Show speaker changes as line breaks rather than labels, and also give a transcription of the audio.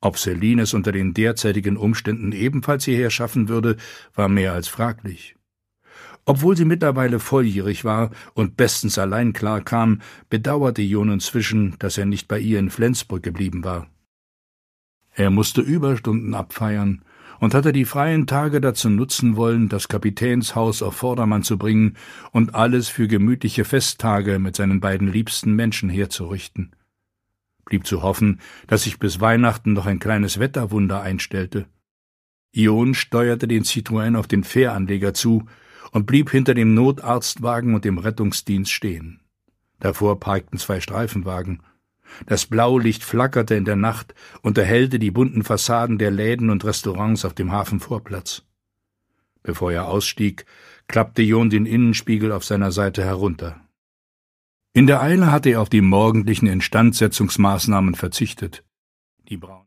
Ob Celine es unter den derzeitigen Umständen ebenfalls hierher schaffen würde, war mehr als fraglich. Obwohl sie mittlerweile volljährig war und bestens allein klarkam, bedauerte Jon inzwischen, dass er nicht bei ihr in Flensburg geblieben war. Er musste Überstunden abfeiern und hatte die freien Tage dazu nutzen wollen, das Kapitänshaus auf Vordermann zu bringen und alles für gemütliche Festtage mit seinen beiden liebsten Menschen herzurichten. Blieb zu hoffen, dass sich bis Weihnachten noch ein kleines Wetterwunder einstellte. Jon steuerte den Citroën auf den Fähranleger zu und blieb hinter dem Notarztwagen und dem Rettungsdienst stehen. Davor parkten 2 Streifenwagen. Das Blaulicht flackerte in der Nacht und erhellte die bunten Fassaden der Läden und Restaurants auf dem Hafenvorplatz. Bevor er ausstieg, klappte Jon den Innenspiegel auf seiner Seite herunter. In der Eile hatte er auf die morgendlichen Instandsetzungsmaßnahmen verzichtet. Die